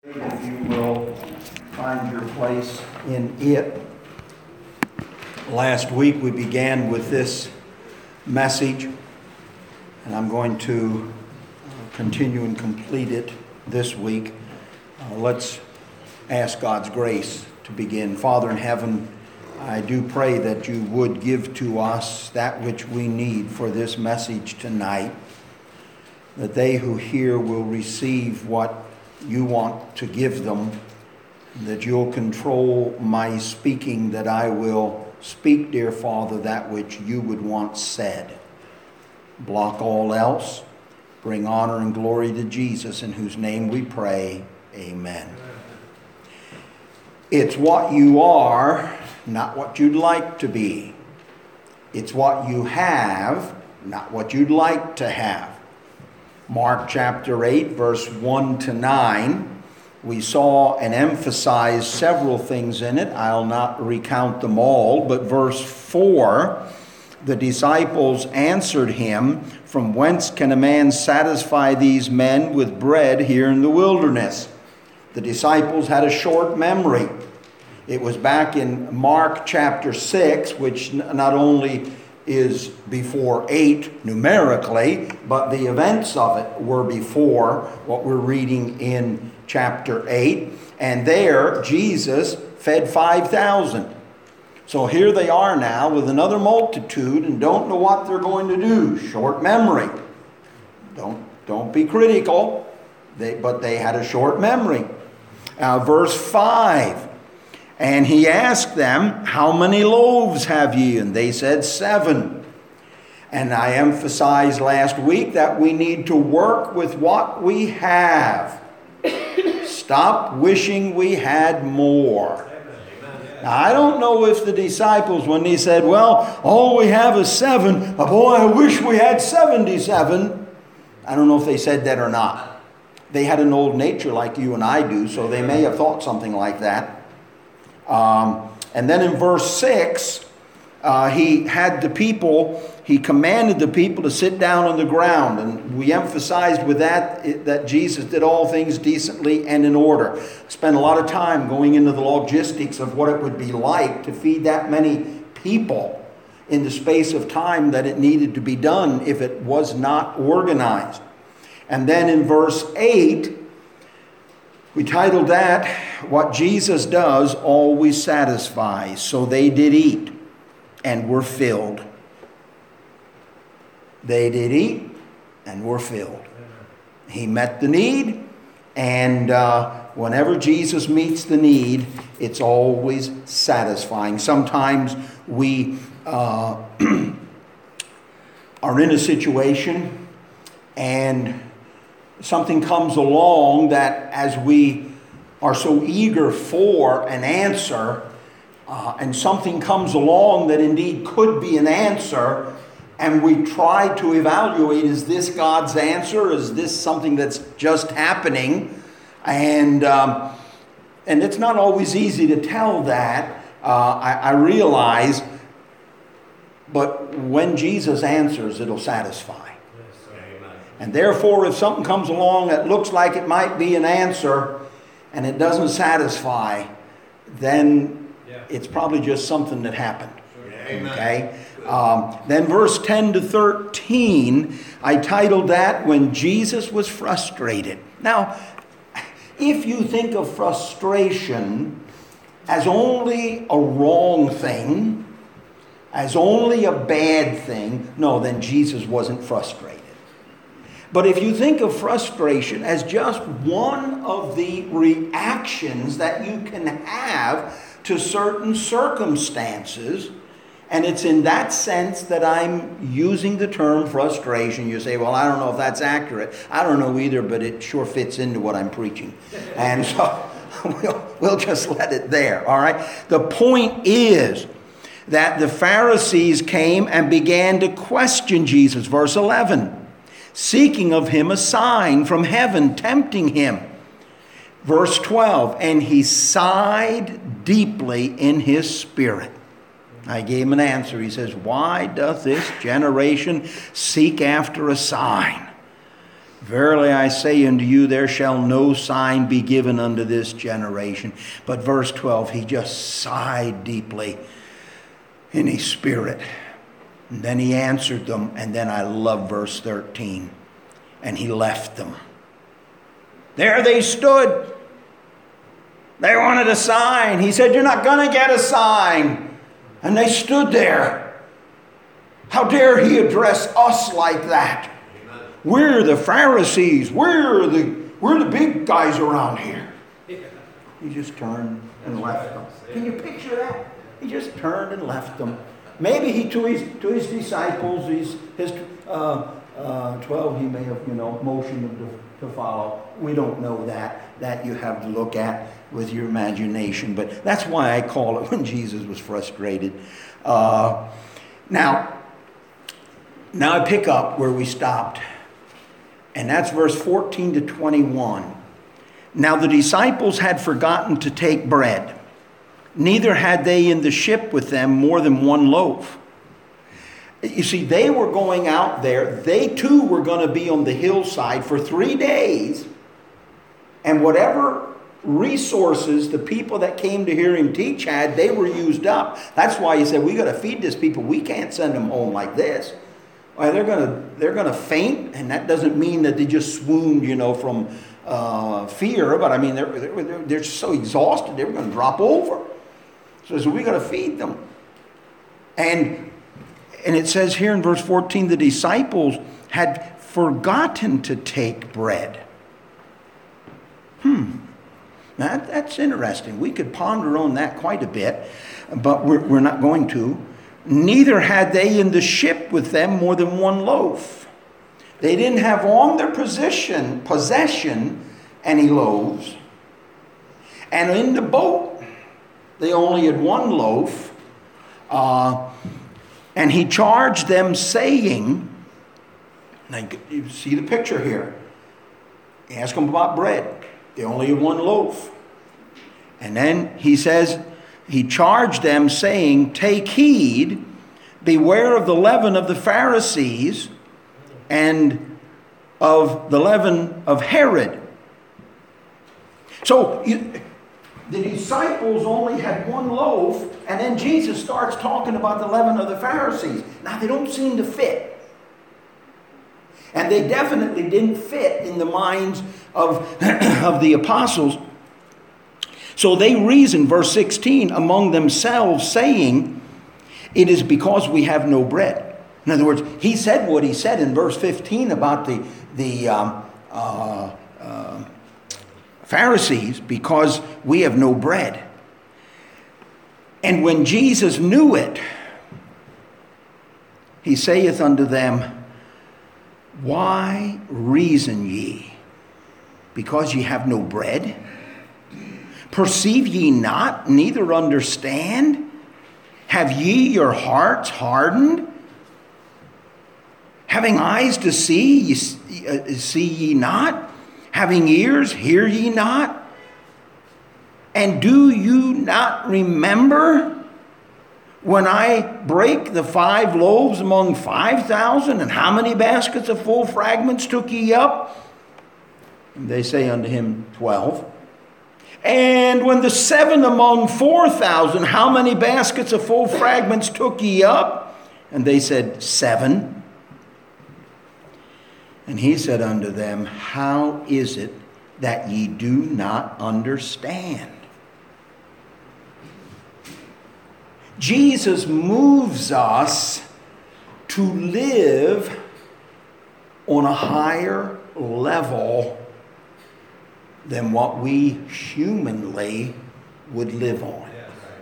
If you will find your place in it. Last week we began with this message, and I'm going to continue and complete it this week. Let's ask God's grace to begin. Father in heaven, I do pray that you would give to us that which we need for this message tonight, that they who hear will receive what you want to give them, that you'll control my speaking, that I will speak, dear Father, that which you would want said. Block all else. Bring honor and glory to Jesus, in whose name we pray. Amen. It's what you are, not what you'd like to be. It's what you have, not what you'd like to have. Mark chapter 8, verse 1 to 9. We saw and emphasized several things in it. I'll not recount them all, but verse 4, the disciples answered him, "From whence can a man satisfy these men with bread here in the wilderness?" The disciples had a short memory. It was back in Mark chapter 6, which not only is before 8 numerically, but the events of it were before what we're reading in chapter 8. And there, Jesus fed 5,000. So here they are now with another multitude and don't know what they're going to do. Short memory. Don't be critical, but they had a short memory. Verse 5. And he asked them, "How many loaves have ye?" And they said, 7. And I emphasized last week that we need to work with what we have. Stop wishing we had more. Now, I don't know if the disciples, when they said, "Well, all we have is 7. Boy, I wish we had 77. I don't know if they said that or not. They had an old nature like you and I do, so they may have thought something like that. And then in verse 6, he commanded the people to sit down on the ground. And we emphasized with that Jesus did all things decently and in order. Spent a lot of time going into the logistics of what it would be like to feed that many people in the space of time that it needed to be done if it was not organized. And then in verse 8, we titled that, "What Jesus Does Always Satisfies." So they did eat and were filled. They did eat and were filled. He met the need, and whenever Jesus meets the need, it's always satisfying. Sometimes we are in a situation and something comes along that, as we are so eager for an answer, and something comes along that indeed could be an answer, and we try to evaluate, is this God's answer? Is this something that's just happening? And it's not always easy to tell that, I realize, but when Jesus answers, it'll satisfy. And therefore, if something comes along that looks like it might be an answer and it doesn't satisfy, then it's probably just something that happened. Okay? Then verse 10 to 13, I titled that, "When Jesus Was Frustrated." Now, if you think of frustration as only a wrong thing, as only a bad thing, no, then Jesus wasn't frustrated. But if you think of frustration as just one of the reactions that you can have to certain circumstances, and it's in that sense that I'm using the term frustration. You say, "Well, I don't know if that's accurate." I don't know either, but it sure fits into what I'm preaching. And so we'll just let it there, all right? The point is that the Pharisees came and began to question Jesus. Verse 11. Seeking of him a sign from heaven, tempting him. Verse 12, and he sighed deeply in his spirit. I gave him an answer. He says, "Why doth this generation seek after a sign? Verily I say unto you, there shall no sign be given unto this generation. But verse 12, he just sighed deeply in his spirit. And then he answered them, and then I love verse 13. And he left them. There they stood. They wanted a sign. He said, you're not going to get a sign. And they stood there. How dare he address us like that? Amen. We're the Pharisees. We're the big guys around here. He just turned and left them. Can you picture that? He just turned and left them. Maybe he to his disciples, his 12, he may have motioned them to follow. We don't know that. That you have to look at with your imagination. But that's why I call it when Jesus was frustrated. Now I pick up where we stopped. And that's verse 14 to 21. Now the disciples had forgotten to take bread. Neither had they in the ship with them more than one loaf. You see, they were going out there. They too were going to be on the hillside for 3 days. And whatever resources the people that came to hear him teach had, they were used up. That's why he said, we got to feed this people. We can't send them home like this. Well, they're going to faint, and that doesn't mean that they just swooned, from fear. But I mean, they're so exhausted, they were going to drop over. So we got to feed them. And it says here in verse 14, the disciples had forgotten to take bread. That's interesting. We could ponder on that quite a bit, but we're not going to. Neither had they in the ship with them more than one loaf. They didn't have on their possession any loaves. And in the boat, they only had one loaf. And he charged them, saying, now you see the picture here. He asked them about bread. They only had one loaf. And then he says, he charged them, saying, take heed, beware of the leaven of the Pharisees and of the leaven of Herod. So the disciples only had one loaf, and then Jesus starts talking about the leaven of the Pharisees. Now, they don't seem to fit. And they definitely didn't fit in the minds of the apostles. So they reasoned, verse 16, among themselves, saying, it is because we have no bread. In other words, he said what he said in verse 15 about the Pharisees, because we have no bread. And when Jesus knew it, he saith unto them, why reason ye? Because ye have no bread? Perceive ye not, neither understand? Have ye your hearts hardened? Having eyes to see, see ye not? Having ears, hear ye not? And do you not remember when I break the 5 loaves among 5,000, and how many baskets of full fragments took ye up? And they say unto him, 12. And when the 7 among 4,000, how many baskets of full fragments took ye up? And they said, 7. And he said unto them, how is it that ye do not understand? Jesus moves us to live on a higher level than what we humanly would live on.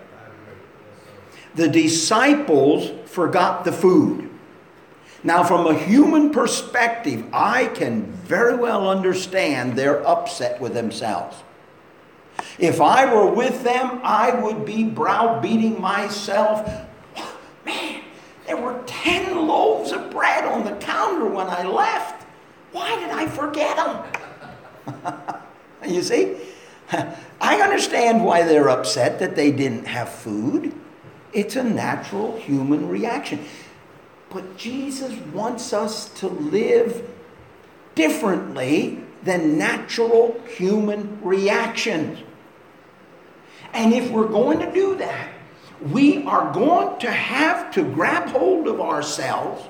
The disciples forgot the food. Now, from a human perspective, I can very well understand they're upset with themselves. If I were with them, I would be browbeating myself. Man, there were 10 loaves of bread on the counter when I left. Why did I forget them? You see, I understand why they're upset that they didn't have food. It's a natural human reaction. But Jesus wants us to live differently than natural human reactions. And if we're going to do that, we are going to have to grab hold of ourselves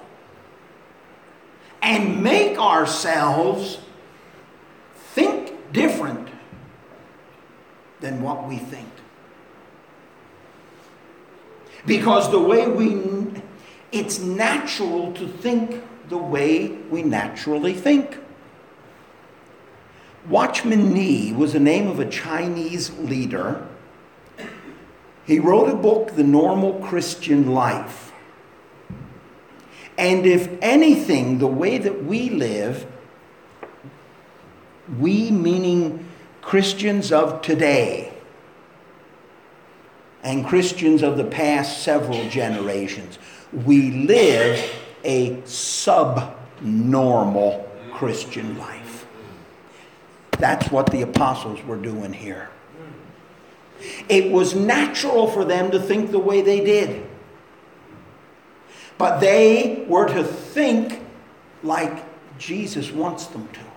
and make ourselves think different than what we think. Because it's natural to think the way we naturally think. Watchman Nee was the name of a Chinese leader. He wrote a book, The Normal Christian Life. And if anything, the way that we live, we meaning Christians of today and Christians of the past several generations, we live a subnormal Christian life. That's what the apostles were doing here. It was natural for them to think the way they did. But they were to think like Jesus wants them to.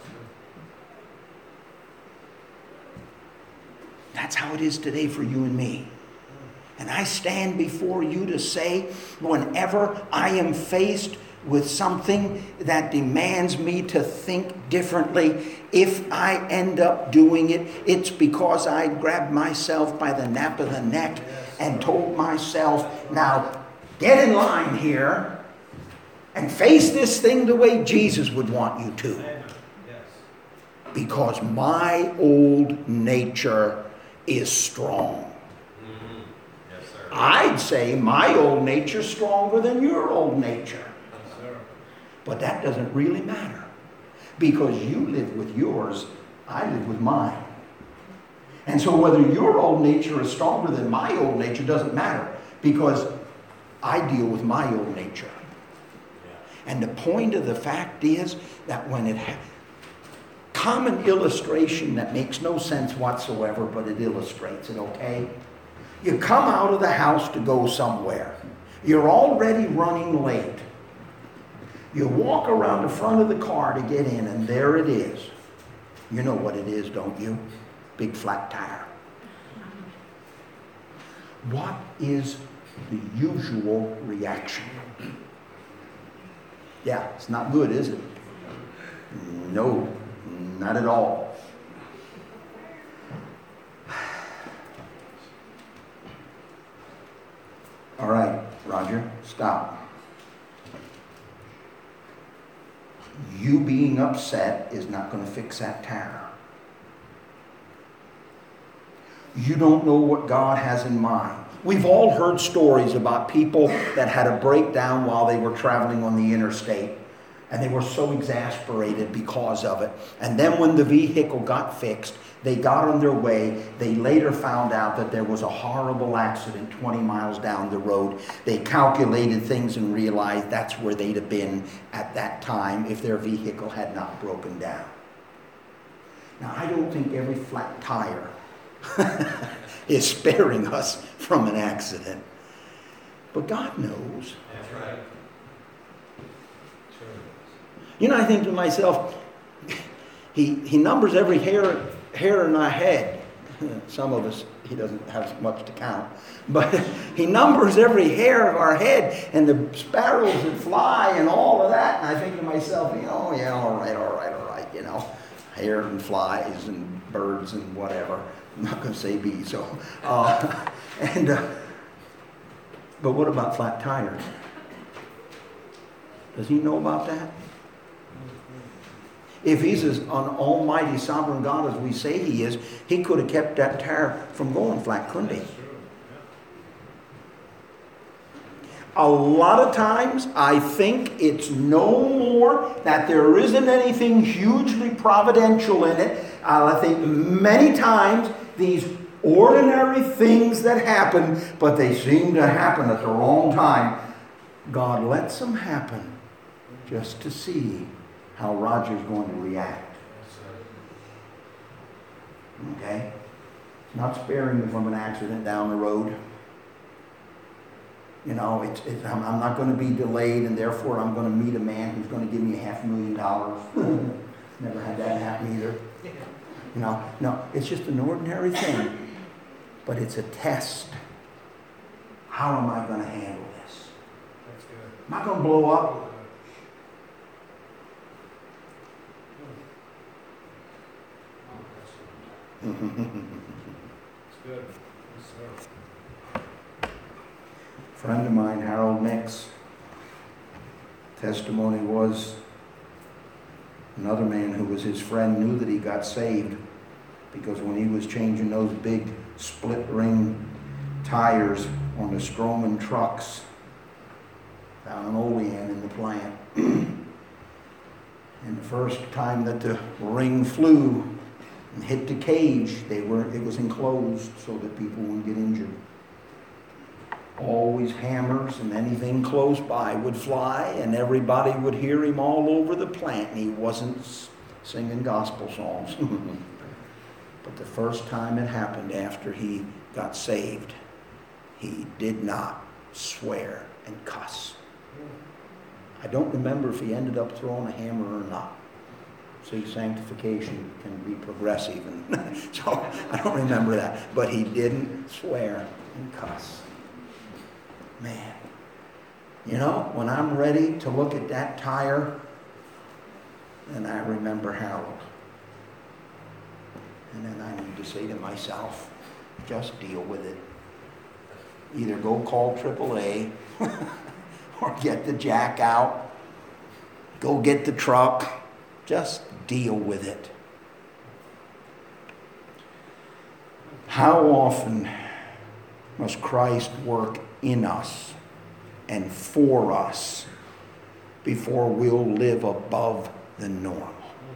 That's how it is today for you and me. And I stand before you to say, whenever I am faced with something that demands me to think differently, if I end up doing it, it's because I grabbed myself by the nape of the neck and told myself, now get in line here and face this thing the way Jesus would want you to. Because my old nature is strong. I'd say my old nature's stronger than your old nature. But that doesn't really matter. Because you live with yours, I live with mine. And so whether your old nature is stronger than my old nature doesn't matter. Because I deal with my old nature. And the point of the fact is that when common illustration that makes no sense whatsoever, but it illustrates it, okay? You come out of the house to go somewhere. You're already running late. You walk around the front of the car to get in, and there it is. You know what it is, don't you? Big flat tire. What is the usual reaction? Yeah, it's not good, is it? No, not at all. All right, Roger, stop. You being upset is not going to fix that tire. You don't know what God has in mind. We've all heard stories about people that had a breakdown while they were traveling on the interstate, and they were so exasperated because of it. And then when the vehicle got fixed, they got on their way. They later found out that there was a horrible accident 20 miles down the road. They calculated things and realized that's where they'd have been at that time if their vehicle had not broken down. Now, I don't think every flat tire is sparing us from an accident. But God knows. That's right. You know, I think to myself, he numbers every hair in our head. Some of us, he doesn't have much to count. But he numbers every hair of our head and the sparrows that fly and all of that. And I think to myself, oh yeah, all right, you know. Hair and flies and birds and whatever. I'm not going to say bees. So, but what about flat tires? Does he know about that? If he's as an almighty sovereign God as we say he is, he could have kept that tire from going flat, couldn't he? A lot of times, I think it's no more that there isn't anything hugely providential in it. I think many times these ordinary things that happen, but they seem to happen at the wrong time, God lets them happen just to see how Roger's going to react. Okay? Not sparing him from an accident down the road. You know, I'm not going to be delayed, and therefore I'm going to meet a man who's going to give me $500,000. Never had that happen either. You know, no, it's just an ordinary thing, but it's a test. How am I going to handle this? That's good. Am I going to blow up? It's good. Yes, sir. Friend of mine, Harold Nix, testimony was another man who was his friend knew that he got saved because when he was changing those big split ring tires on the Stroman trucks down in Olean in the plant. And the first time that the ring flew and hit the cage, it was enclosed so that people wouldn't get injured. Always hammers and anything close by would fly, and everybody would hear him all over the plant, and he wasn't singing gospel songs. But the first time it happened after he got saved, he did not swear and cuss. I don't remember if he ended up throwing a hammer or not. See, sanctification can be progressive, and so I don't remember that. But he didn't swear and cuss. Man, you know, when I'm ready to look at that tire, then I remember Harold. And then I need to say to myself, just deal with it. Either go call AAA or get the jack out, go get the truck, just deal with it. How often must Christ work in us and for us before we'll live above the normal?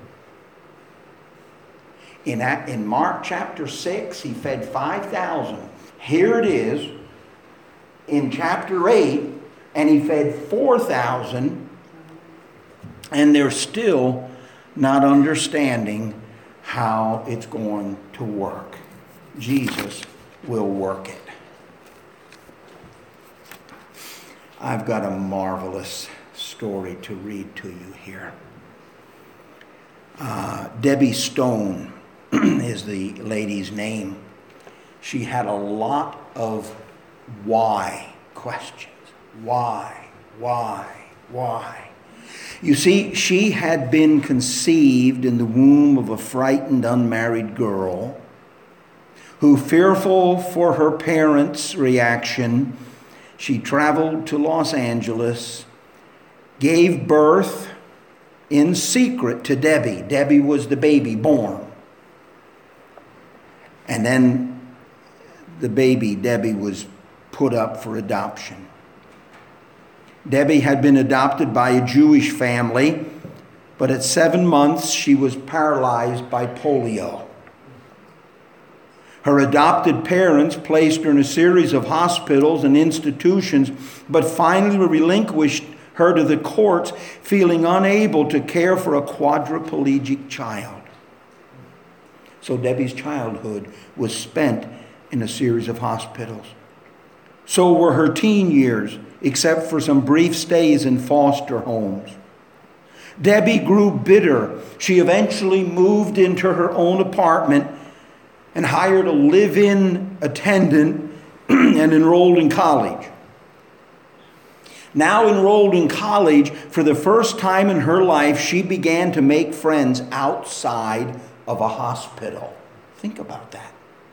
In Mark chapter 6, he fed 5,000. Here it is in chapter 8, and he fed 4,000, and they're still not understanding how it's going to work. Jesus will work it. I've got a marvelous story to read to you here. Debbie Stone is the lady's name. She had a lot of why questions. Why? You see, she had been conceived in the womb of a frightened, unmarried girl who, fearful for her parents' reaction, she traveled to Los Angeles, gave birth in secret to Debbie. Debbie was the baby born. And then the baby, Debbie, was put up for adoption. Debbie had been adopted by a Jewish family, but at 7 months she was paralyzed by polio. Her adopted parents placed her in a series of hospitals and institutions, but finally relinquished her to the courts, feeling unable to care for a quadriplegic child. So Debbie's childhood was spent in a series of hospitals. So were her teen years, except for some brief stays in foster homes. Debbie grew bitter. She eventually moved into her own apartment and hired a live-in attendant and enrolled in college. Now enrolled in college, for the first time in her life, she began to make friends outside of a hospital. Think about that.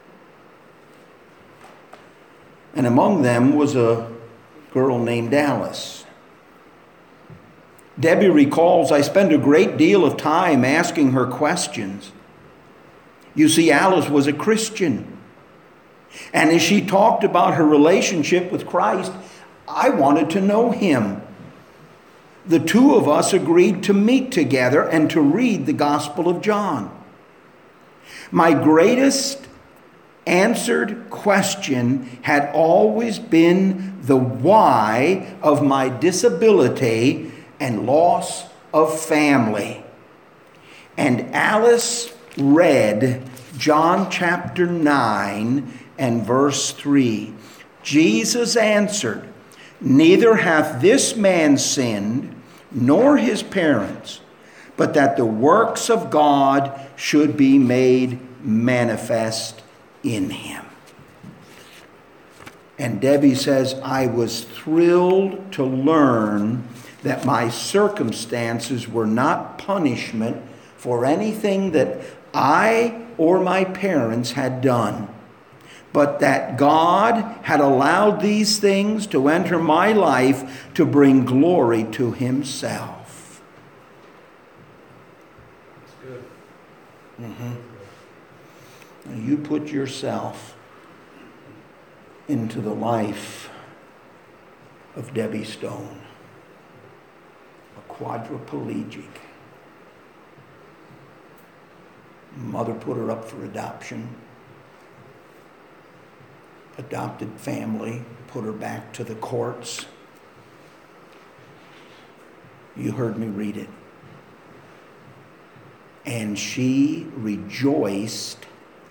And among them was a girl named Alice. Debbie recalls, I spent a great deal of time asking her questions. You see, Alice was a Christian. And as she talked about her relationship with Christ, I wanted to know him. The two of us agreed to meet together and to read the Gospel of John. My greatest answered question had always been the why of my disability and loss of family. And Alice read John chapter 9 and verse 3. Jesus answered, Neither hath this man sinned, nor his parents, but that the works of God should be made manifest in him. And Debbie says, I was thrilled to learn that my circumstances were not punishment for anything that I or my parents had done, but that God had allowed these things to enter my life to bring glory to himself. That's good. Now you put yourself into the life of Debbie Stone, a quadriplegic. Mother put her up for adoption. Adopted family put her back to the courts. You heard me read it. And she rejoiced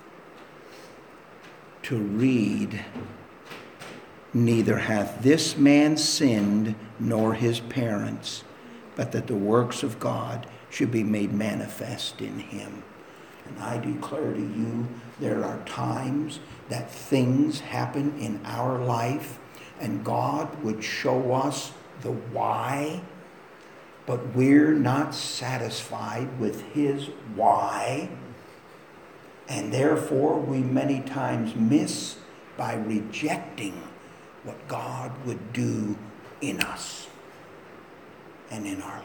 to read, neither hath this man sinned nor his parents, but that the works of God should be made manifest in him. And I declare to you, there are times that things happen in our life and God would show us the why, but we're not satisfied with his why. And therefore we many times miss by rejecting what God would do in us and in our lives.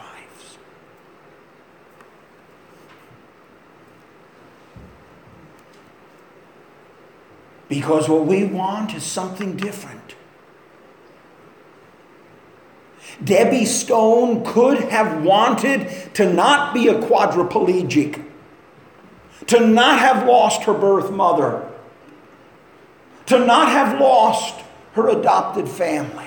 Because what we want is something different. Debbie Stone could have wanted to not be a quadriplegic, to not have lost her birth mother, to not have lost her adopted family.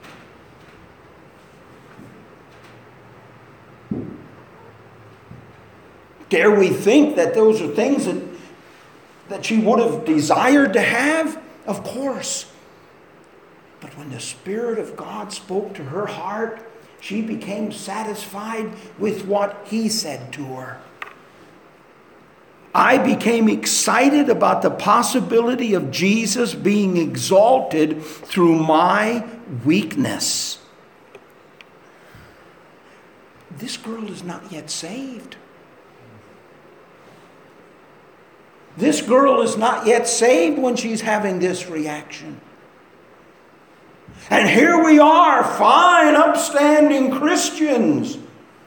Dare we think that those are things that she would have desired to have? Of course. But when the Spirit of God spoke to her heart, she became satisfied with what he said to her. I became excited about the possibility of Jesus being exalted through my weakness. This girl is not yet saved. This girl is not yet saved when she's having this reaction. And here we are, fine, upstanding Christians,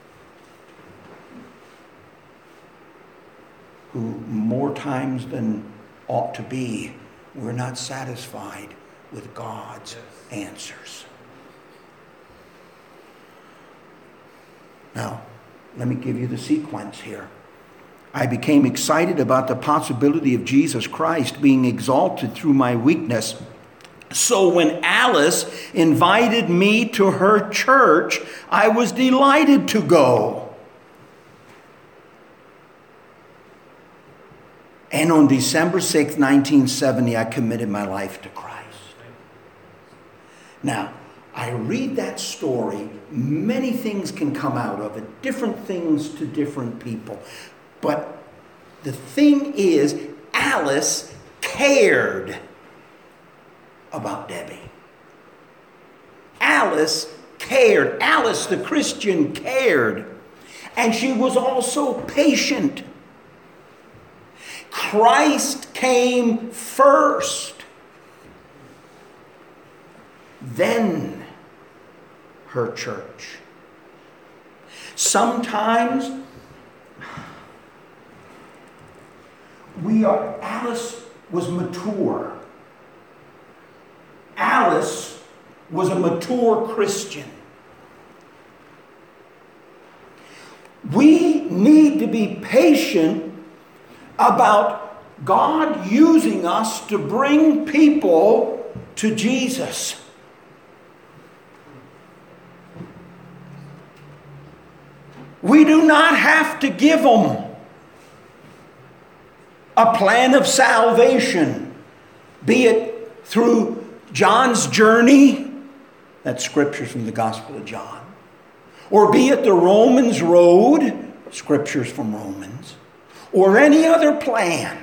who more times than ought to be, we're not satisfied with God's answers. Now, let me give you the sequence here. I became excited about the possibility of Jesus Christ being exalted through my weakness. So when Alice invited me to her church, I was delighted to go. And on December 6, 1970, I committed my life to Christ. Now, I read that story. Many things can come out of it, different things to different people. But the thing is, Alice cared about Debbie. Alice cared. Alice, the Christian, cared. And she was also patient. Christ came first. Then her church. Sometimes Alice was mature. Alice was a mature Christian. We need to be patient about God using us to bring people to Jesus. We do not have to give them a plan of salvation, be it through John's journey That's scriptures from the Gospel of John. Or be it the Romans Road, scriptures from Romans, or any other plan.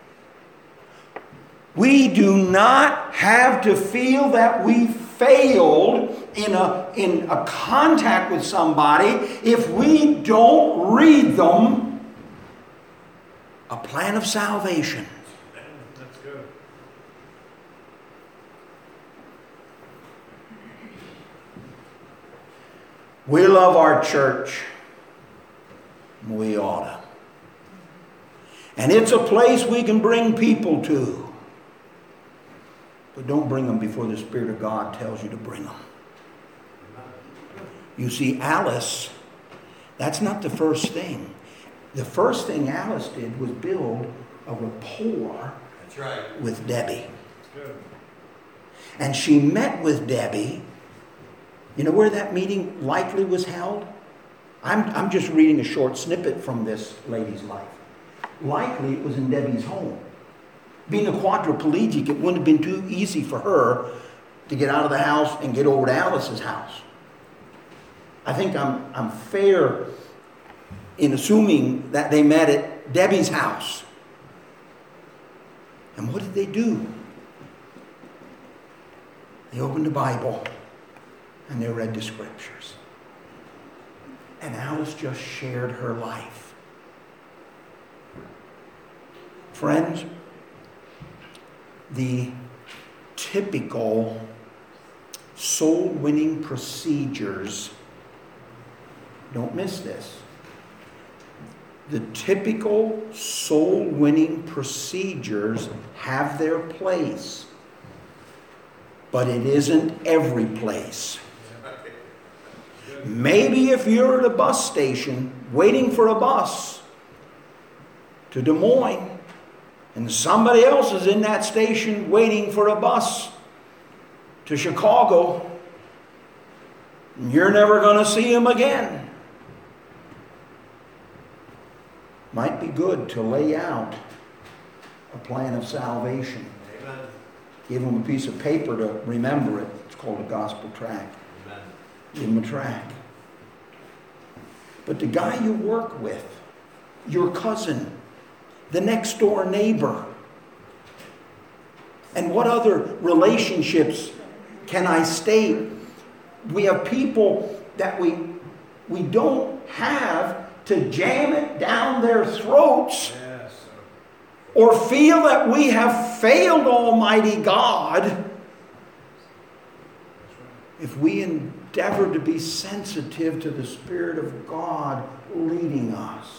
We do not have to feel that we failed in a contact with somebody if we don't read them a plan of salvation. That's good. We love our church. We ought to. And it's a place we can bring people to. But don't bring them before the Spirit of God tells you to bring them. You see, Alice, that's not the first thing. The first thing Alice did was build a rapport with Debbie. That's good. And she met with Debbie. You know where that meeting likely was held? I'm just reading a short snippet from this lady's life. Likely it was in Debbie's home. Being a quadriplegic, it wouldn't have been too easy for her to get out of the house and get over to Alice's house. I think I'm fair in assuming that they met at Debbie's house. And what did they do? They opened the Bible and they read the scriptures. And Alice just shared her life. Friends, the typical soul-winning procedures, don't miss this. The typical soul-winning procedures have their place, but it isn't every place. Maybe if you're at a bus station waiting for a bus to Des Moines, and somebody else is in that station waiting for a bus to Chicago, and you're never going to see him again. Might be good to lay out a plan of salvation. Amen. Give him a piece of paper to remember it. It's called a gospel tract. Amen. Give him a tract. But the guy you work with, your cousin, the next door neighbor, and what other relationships can I state? We have people that we don't have to jam it down their throats Yes, sir. or feel that we have failed Almighty God That's right. if we endeavor to be sensitive to the Spirit of God leading us.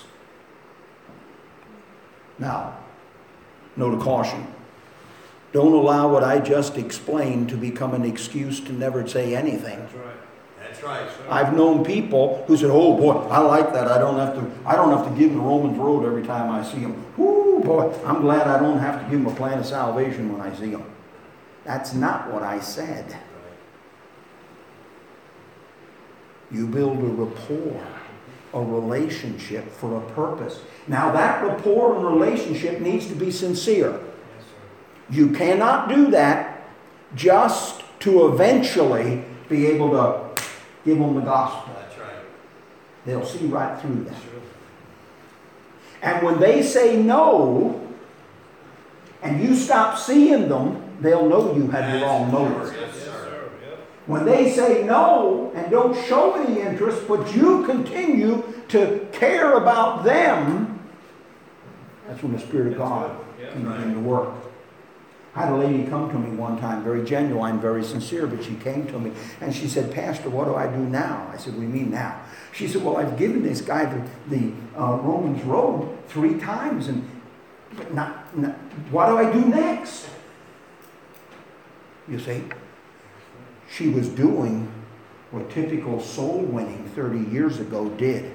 Now, note of caution. Don't allow what I just explained to become an excuse to never say anything. That's right. That's right. I've known people who said, "Oh boy, I like that. I don't have to give them the Romans Road every time I see them. Whoo boy, I'm glad I don't have to give them a plan of salvation when I see them." That's not what I said. You build a rapport, a relationship for a purpose. Now that rapport and relationship needs to be sincere. Yes, sir. You cannot do that just to eventually be able to give them the gospel. That's right. They'll see right through that. Sure. And when they say no, and you stop seeing them, they'll know you had the wrong motive. Yes, Yes, sir. sir. Yep. When they say no and don't show any interest, but you continue to care about them, that's when the Spirit of God can begin to work. I had a lady come to me one time, very genuine, very sincere, but she came to me and she said, "Pastor, what do I do now?" I said, "What do you mean now?" She said, "Well, I've given this guy the Romans Road 3 times, but not, what do I do next?" You see, she was doing what typical soul winning 30 years ago did.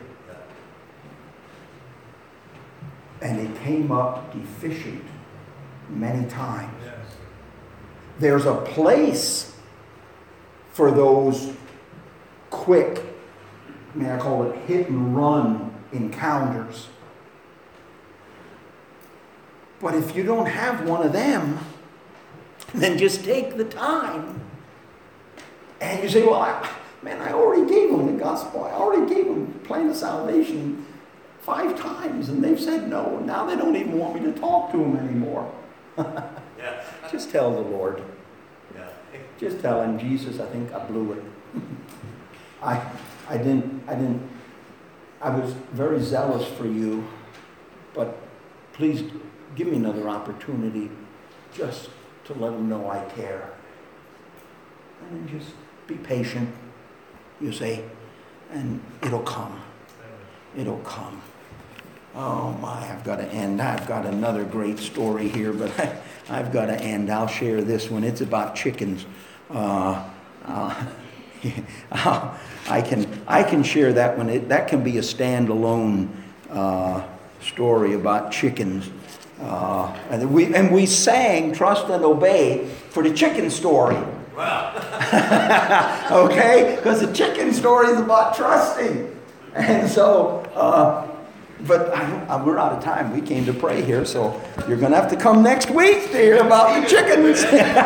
And it came up deficient many times. Yes. There's a place for those quick, may I call it hit and run encounters. But if you don't have one of them, then just take the time And you say, well, I already gave them the gospel. I already gave them plan of salvation 5 times, and they've said no. Now they don't even want me to talk to them anymore. Yeah. Just tell the Lord. Yeah. Just tell him, Jesus, I think I blew it. I was very zealous for you, but please give me another opportunity just to let them know I care. And then just be patient, you say, and it'll come. It'll come. Oh my, I've got to end. I've got another great story here, but I've got to end. I'll share this one. It's about chickens. I can share that one. That can be a standalone story about chickens. And we sang "Trust and Obey" for the chicken story. Wow. Okay, because the chicken story is about trusting, and so. But we're out of time. We came to pray here, so you're going to have to come next week to hear about the chickens.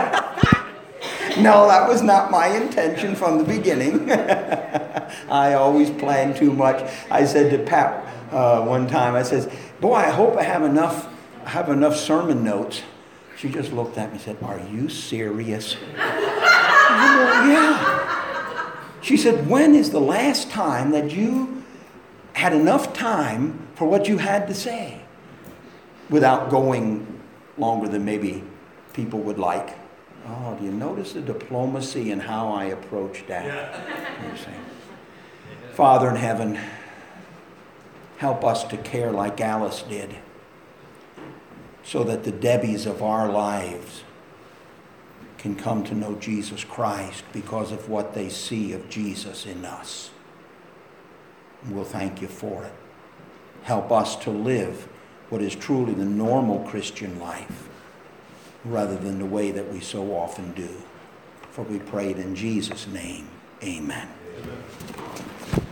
No, that was not my intention from the beginning. I always plan too much. I said to Pat one time, I says, boy, I hope I have enough sermon notes. She just looked at me and said, are you serious? I said, yeah. She said, when is the last time that you had enough time for what you had to say without going longer than maybe people would like? Oh, do you notice the diplomacy in how I approached that? Yeah. Father in heaven, help us to care like Alice did, so that the Debbies of our lives can come to know Jesus Christ because of what they see of Jesus in us. We'll thank you for it. Help us to live what is truly the normal Christian life rather than the way that we so often do. For we pray it in Jesus' name. Amen.